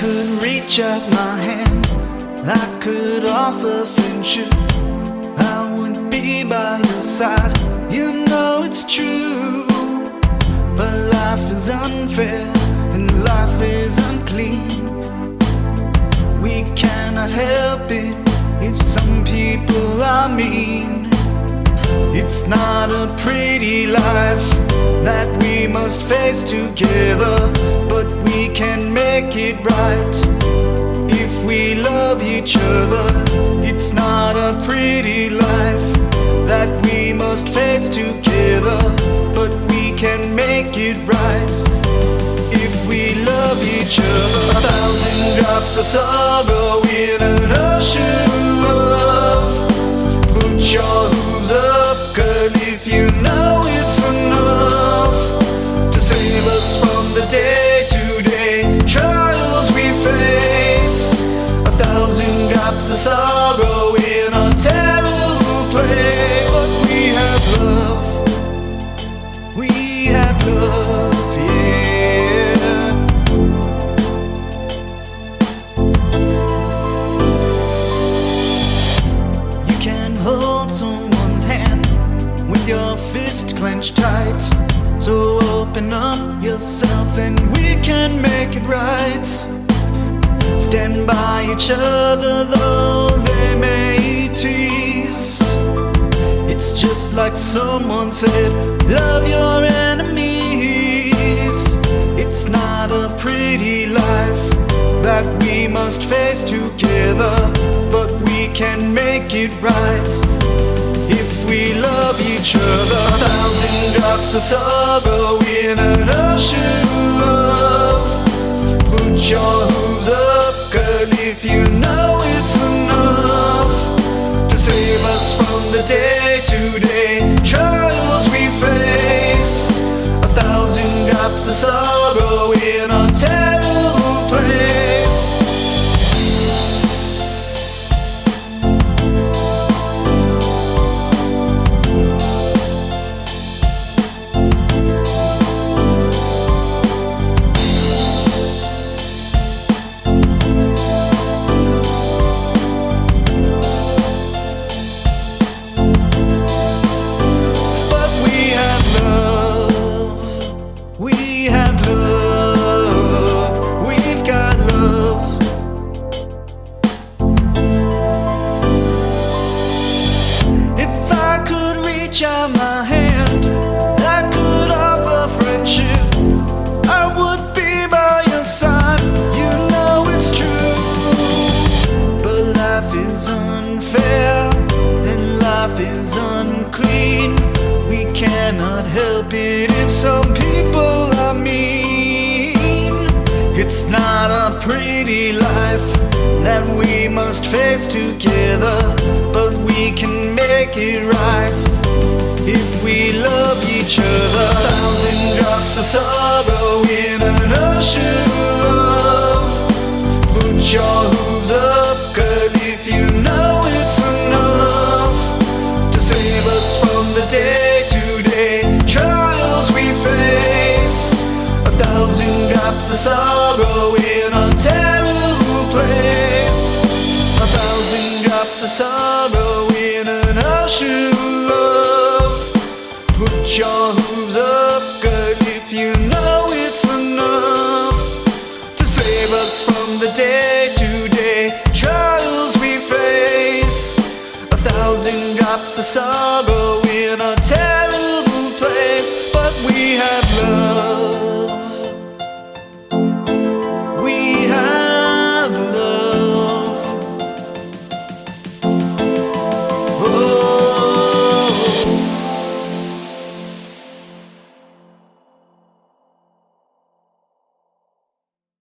could reach out my hand, I could offer friendship, I would be by your side. You know it's true, but life is unfair and life is unclean. We cannot help it if some people are mean. It's not a pretty life that we must face together, but we can make it right if we love each other. It's not a pretty life that we must face together, but we can make it right if we love each other. 1,000 drops of sorrow in an ocean of love. Put your hooves up, girl, if you know it's enough to save us from the day-to-day trials we face. 1,000 drops of sorrow in a terrible place. But we have love, we have love, yeah. You can hold someone's hand with your fist clenched tight, so open up yourself and we can make it right. Stand by each other though they may tease. It's just like someone said, love your enemies. It's not a pretty life that we must face together, but we can make it right if we love each other. 1,000 drops of sorrow in an ocean of love. Put your hooves up, girl, if you know it's enough to save us from the day-to-day trials we face. 1,000 drops of sorrow in a terrible place. We have love, we've got love. If I could reach out my hand, I could offer friendship, I would be by your side. You know it's true, but life is unfair and life is unclean. We cannot help it if some people are mean. It's not a pretty life that we must face together, but we can make it right if we love each other. 1,000 drops of sorrow in an ocean of love. Put your hooves up, girl, if you know it's enough to save us from the day-to-day trials we face. 1,000 drops of sorrow in a terrible place. 1,000 drops of sorrow in an ocean of love. Put your hooves up, girl, if you know it's enough to save us from the day-to-day trials we face. 1,000 drops of sorrow in a terrible place. But we have love, we have love. Oh.